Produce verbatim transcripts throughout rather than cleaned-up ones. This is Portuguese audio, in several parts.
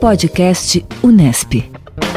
Podcast Unesp.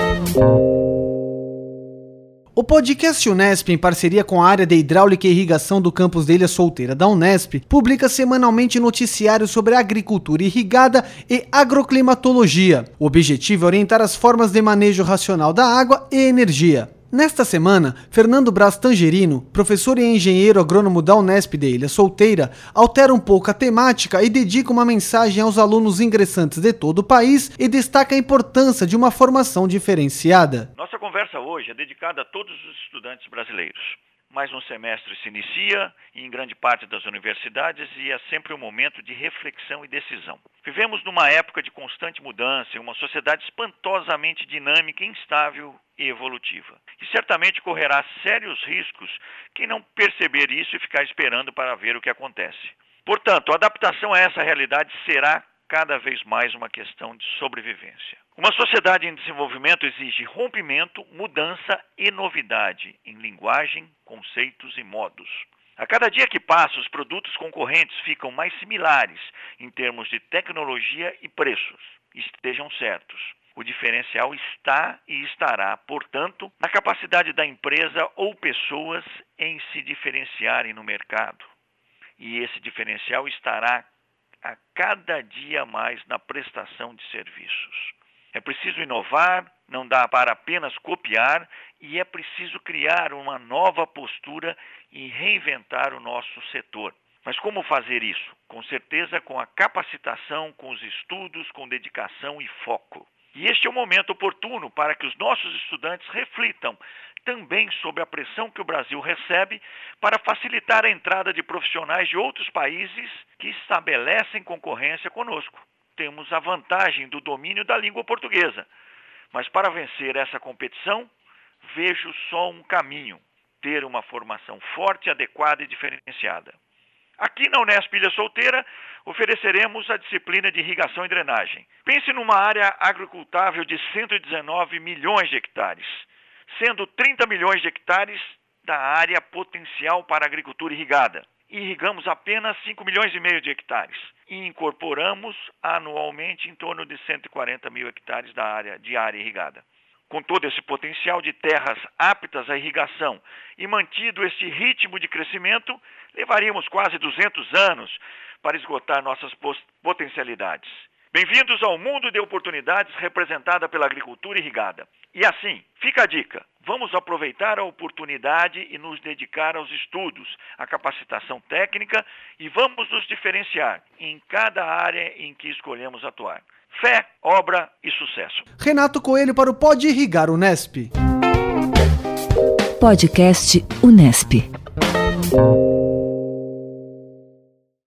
O podcast Unesp, em parceria com a área de hidráulica e irrigação do campus da Ilha Solteira da Unesp, publica semanalmente noticiários sobre agricultura irrigada e agroclimatologia. O objetivo é orientar as formas de manejo racional da água e energia. Nesta semana, Fernando Braz Tangerino, professor e engenheiro agrônomo da Unesp de Ilha Solteira, altera um pouco a temática e dedica uma mensagem aos alunos ingressantes de todo o país e destaca a importância de uma formação diferenciada. Nossa conversa hoje é dedicada a todos os estudantes brasileiros. Mais um semestre se inicia e em grande parte das universidades e é sempre um momento de reflexão e decisão. Vivemos numa época de constante mudança em uma sociedade espantosamente dinâmica, instável e evolutiva. E certamente correrá sérios riscos quem não perceber isso e ficar esperando para ver o que acontece. Portanto, a adaptação a essa realidade será cada vez mais uma questão de sobrevivência. Uma sociedade em desenvolvimento exige rompimento, mudança e novidade em linguagem, conceitos e modos. A cada dia que passa, os produtos concorrentes ficam mais similares em termos de tecnologia e preços. Estejam certos. O diferencial está e estará, portanto, na capacidade da empresa ou pessoas em se diferenciarem no mercado. E esse diferencial estará a cada dia mais na prestação de serviços. É preciso inovar, não dá para apenas copiar, e é preciso criar uma nova postura e reinventar o nosso setor. Mas como fazer isso? Com certeza com a capacitação, com os estudos, com dedicação e foco. E este é o momento oportuno para que os nossos estudantes reflitam também sobre a pressão que o Brasil recebe para facilitar a entrada de profissionais de outros países que estabelecem concorrência conosco. Temos a vantagem do domínio da língua portuguesa, mas para vencer essa competição, vejo só um caminho: ter uma formação forte, adequada e diferenciada. Aqui na Unesp Ilha Solteira, ofereceremos a disciplina de irrigação e drenagem. Pense numa área agricultável de cento e dezenove milhões de hectares, sendo trinta milhões de hectares da área potencial para a agricultura irrigada. E irrigamos apenas cinco milhões e meio de hectares e incorporamos anualmente em torno de cento e quarenta mil hectares da área, de área irrigada. Com todo esse potencial de terras aptas à irrigação e mantido este ritmo de crescimento, levaríamos quase duzentos anos para esgotar nossas potencialidades. Bem-vindos ao mundo de oportunidades representada pela agricultura irrigada. E assim, fica a dica, vamos aproveitar a oportunidade e nos dedicar aos estudos, à capacitação técnica e vamos nos diferenciar em cada área em que escolhemos atuar. Fé, obra e sucesso. Renato Coelho para o Pode Irrigar Unesp. Podcast Unesp.